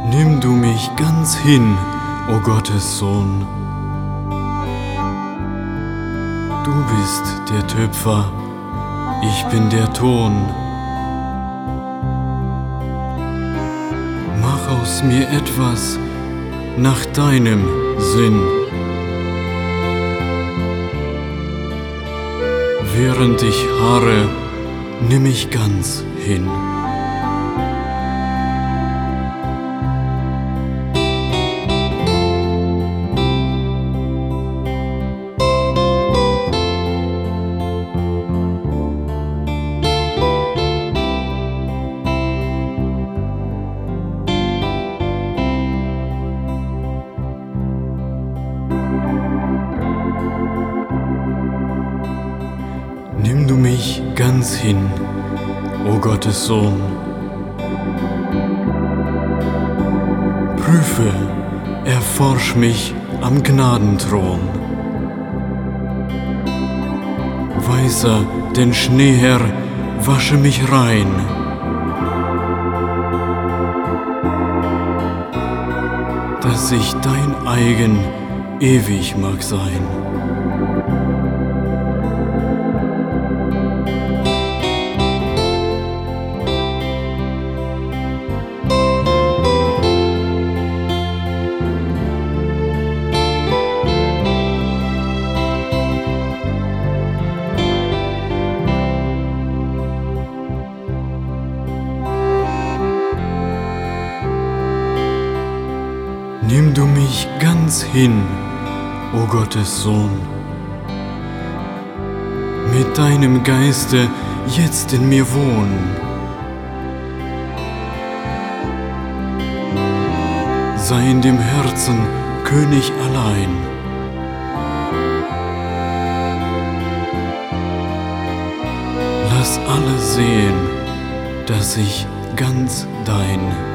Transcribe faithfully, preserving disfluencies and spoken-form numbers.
Nimm du mich ganz hin, o Gottes Sohn. Du bist der Töpfer, ich bin der Ton. Mach aus mir etwas nach deinem Sinn. Während ich harre, nimm mich ganz hin. Nimm du mich ganz hin, o Gottes Sohn. Prüfe, erforsch mich am Gnadenthron. Weißer denn Schnee, Herr, wasche mich rein. Dass ich dein eigen ewig mag sein. Nimm du mich ganz hin, o Gottes Sohn. Mit deinem Geiste jetzt in mir wohnen. Sei in dem Herzen König allein. Lass alle sehen, dass ich ganz dein